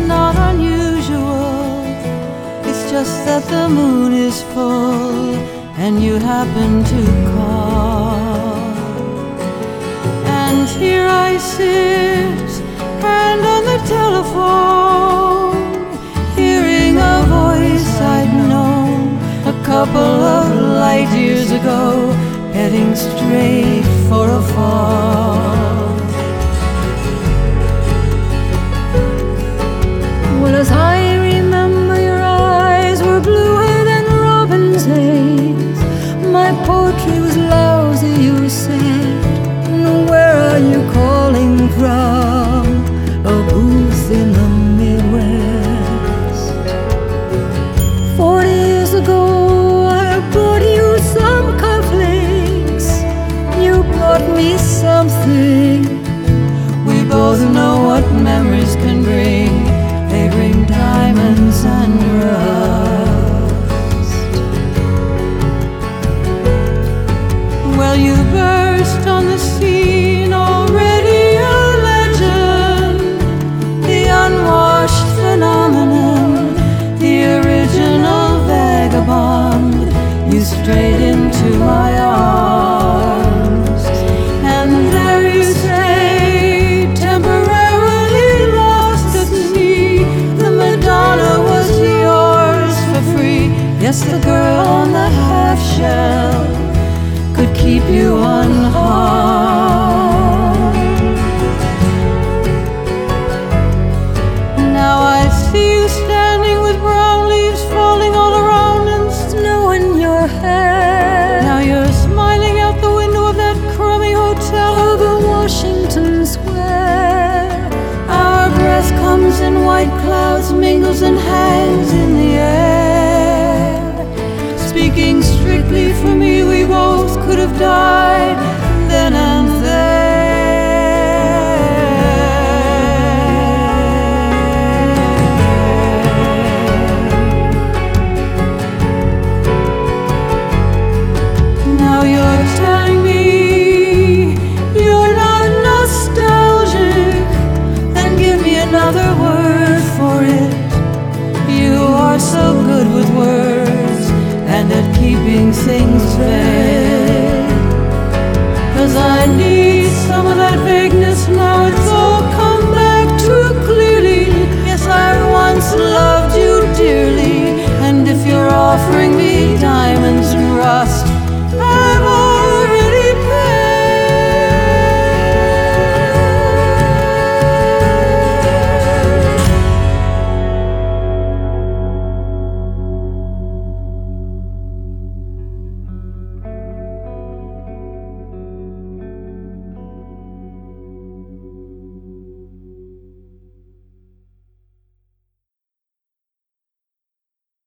not unusual. It's just that the moon is full and you happen to call. And here I sit, hand on the telephone, hearing a voice I'd known a couple of light years ago, heading straight for a fall. Well, as I remember, your eyes were bluer than robin's eggs. My poetry was lousy, you said. Where are you calling from? A booth in the Midwest. 40 years ago, I brought you some cufflinks. You brought me something. We both know what memories can bring. They bring diamonds and rust. Well, you burst on the scene, already a legend, the unwashed phenomenon, the original vagabond. You strayed into my arms, and there you stay, temporarily lost at sea. The Madonna was yours for free. Yes, the girl on the half shell could keep you unharmed. Now I see you standing with brown leaves falling all around and snow in your hair. Now you're smiling out the window of that crummy hotel over Washington Square. Our breath comes in white clouds, mingles and hangs in the air. Speaking strictly for me, we both could have died